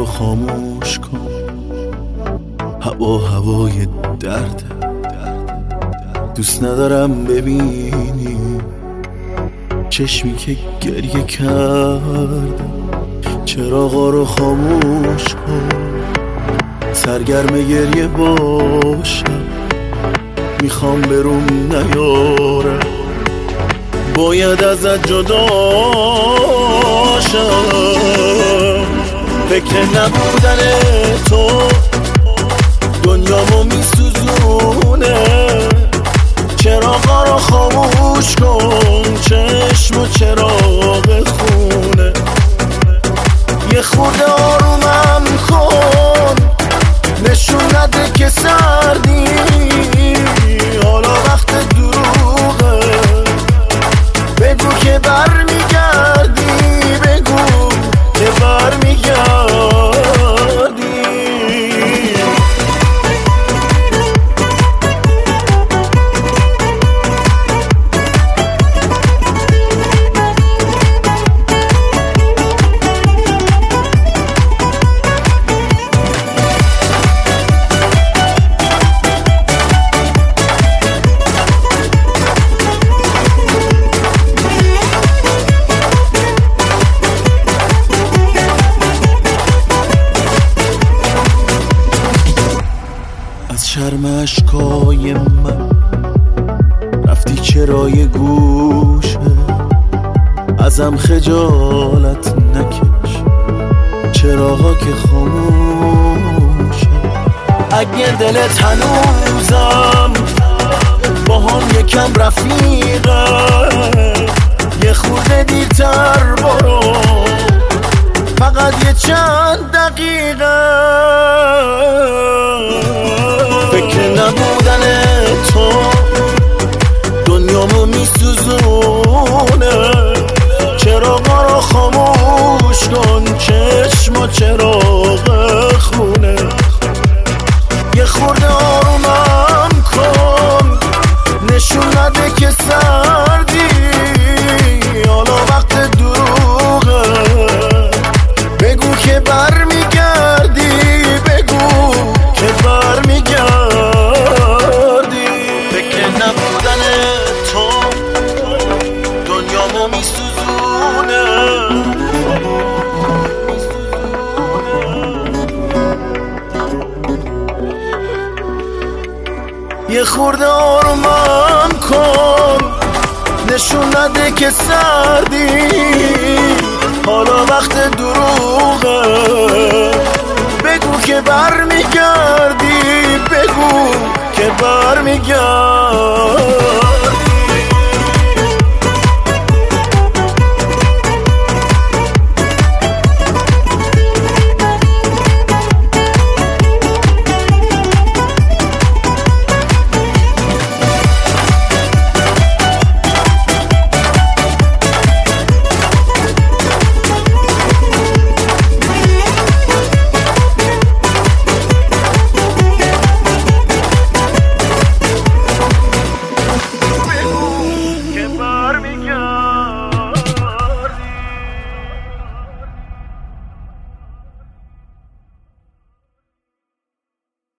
رو خاموش کن، هوای درد. دوست ندارم ببینی چشمی که گریه کرده. چراغا رو خاموش کن، سرگرم گریه باشم. میخوام برون نیارم، باید ازت جدا شم. فکر نبودن تو دنیامو میسوزونه. چراغا رو خاموش کن، چشم و چراغ خونه. یه خورده آرومم کن، نشون نده که سردی. حالا وقت دروغه، بگو که برمیگردی، بگو که برمیگردی. از شرم اشکای من رفتی چرای گوشه. ازم خجالت نکش، چراغا که خاموشه. اگه دلت هنوزم با هم یکم رفیقه، یه خورده دیرتر برو، فقط یه چند دقیقه. فکر نبودن تو دنیامو میسوزونه. چراغا رو خاموش کن، چشم و چراغ خونه. یه خورده آرومم کن، نشون نده که سردی. حالا وقت دروغه، بگو که برمیگردی، بگو که برمیگردی. فکر نبودن تو دنیامو میسوزونه. یه خورده آرومم کن، نشون نده که سردی. حالا وقت دروغه،